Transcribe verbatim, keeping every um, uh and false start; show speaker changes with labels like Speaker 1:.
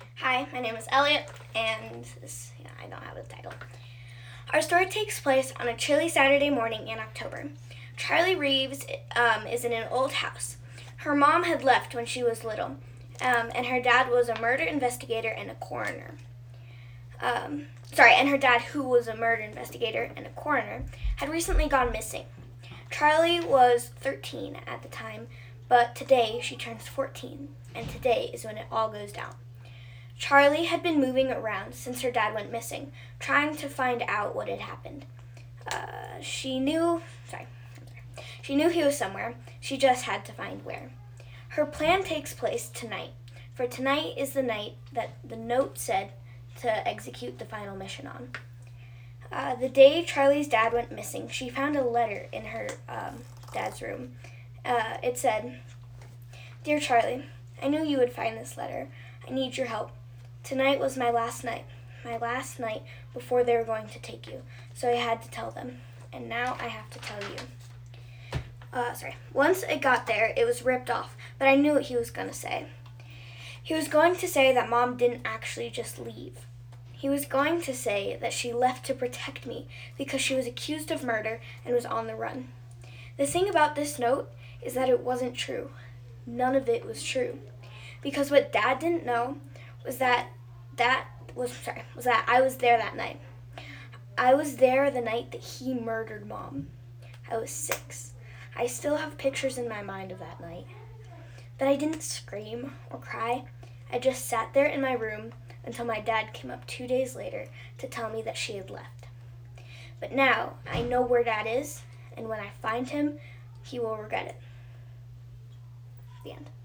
Speaker 1: Hi, my name is Elliot, and this, yeah, I don't have a title. Our story takes place on a chilly Saturday morning in October. Charlie Reeves um, is in an old house. Her mom had left when she was little, um, and her dad was a murder investigator and a coroner. Um, sorry, and her dad, who was a murder investigator and a coroner, had recently gone missing. Charlie was thirteen at the time, but today she turns fourteen, and today is when it all goes down. Charlie had been moving around since her dad went missing, trying to find out what had happened. Uh, she knew, sorry, I'm sorry, she knew he was somewhere. She just had to find where. Her plan takes place tonight, for tonight is the night that the note said to execute the final mission on. Uh, the day Charlie's dad went missing, she found a letter in her um, dad's room. Uh, it said, "Dear Charlie, I knew you would find this letter. I need your help. Tonight was my last night, my last night before they were going to take you, so I had to tell them, and now I have to tell you." Uh, sorry. Once it got there, it was ripped off, but I knew what he was going to say. He was going to say that Mom didn't actually just leave. He was going to say that she left to protect me because she was accused of murder and was on the run. The thing about this note is that it wasn't true. None of it was true. Because what Dad didn't know was that that was sorry, was that I was there that night. I was there the night that he murdered Mom. I was six. I still have pictures in my mind of that night. But I didn't scream or cry. I just sat there in my room until my dad came up two days later to tell me that she had left. But now I know where Dad is, and when I find him, he will regret it. The end.